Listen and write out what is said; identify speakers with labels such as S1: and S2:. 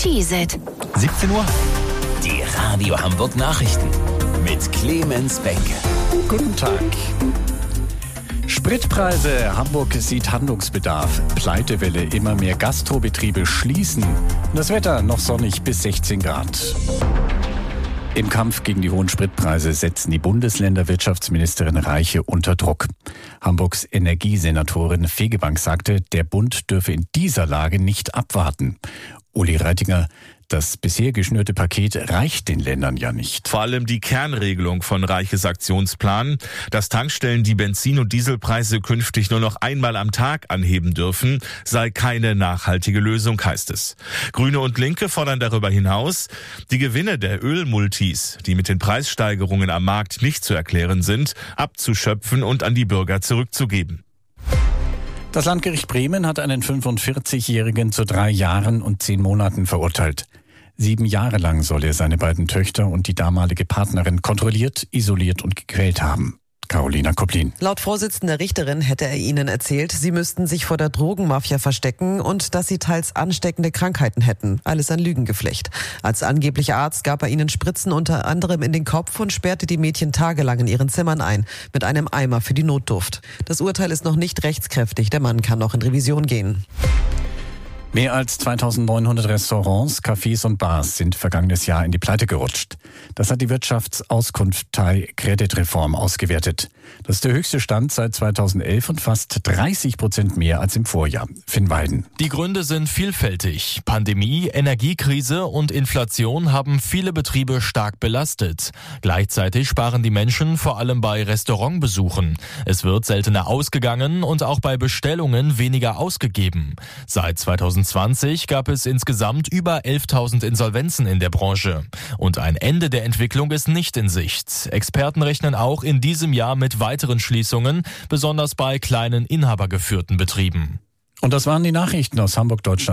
S1: Cheez-It.
S2: 17 Uhr. Die Radio Hamburg Nachrichten mit Clemens Benke.
S3: Guten Tag. Spritpreise. Hamburg sieht Handlungsbedarf. Pleitewelle. Immer mehr Gastrobetriebe schließen. Das Wetter noch sonnig bis 16 Grad. Im Kampf gegen die hohen Spritpreise setzen die Bundesländer Wirtschaftsministerin Reiche unter Druck. Hamburgs Energiesenatorin Fegebank sagte, der Bund dürfe in dieser Lage nicht abwarten. Uli Reitinger: Das bisher geschnürte Paket reicht den Ländern ja nicht.
S4: Vor allem die Kernregelung von Reiches Aktionsplan, dass Tankstellen die Benzin- und Dieselpreise künftig nur noch einmal am Tag anheben dürfen, sei keine nachhaltige Lösung, heißt es. Grüne und Linke fordern darüber hinaus, die Gewinne der Ölmultis, die mit den Preissteigerungen am Markt nicht zu erklären sind, abzuschöpfen und an die Bürger zurückzugeben.
S3: Das Landgericht Bremen hat einen 45-Jährigen zu 3 Jahren und 10 Monaten verurteilt. 7 Jahre lang soll er seine beiden Töchter und die damalige Partnerin kontrolliert, isoliert und gequält haben. Carolina Koplin.
S5: Laut Vorsitzender Richterin hätte er ihnen erzählt, sie müssten sich vor der Drogenmafia verstecken und dass sie teils ansteckende Krankheiten hätten. Alles ein Lügengeflecht. Als angeblicher Arzt gab er ihnen Spritzen unter anderem in den Kopf und sperrte die Mädchen tagelang in ihren Zimmern ein, mit einem Eimer für die Notduft. Das Urteil ist noch nicht rechtskräftig. Der Mann kann noch in Revision gehen.
S3: Mehr als 2900 Restaurants, Cafés und Bars sind vergangenes Jahr in die Pleite gerutscht. Das hat die Wirtschaftsauskunftei Kreditreform ausgewertet. Das ist der höchste Stand seit 2011 und fast 30% mehr als im Vorjahr. Finn Weiden.
S6: Die Gründe sind vielfältig. Pandemie, Energiekrise und Inflation haben viele Betriebe stark belastet. Gleichzeitig sparen die Menschen vor allem bei Restaurantbesuchen. Es wird seltener ausgegangen und auch bei Bestellungen weniger ausgegeben. Seit 2020 gab es insgesamt über 11.000 Insolvenzen in der Branche. Und ein Ende der Entwicklung ist nicht in Sicht. Experten rechnen auch in diesem Jahr mit weiteren Schließungen, besonders bei kleinen inhabergeführten Betrieben.
S3: Und das waren die Nachrichten aus Hamburg, Deutschland.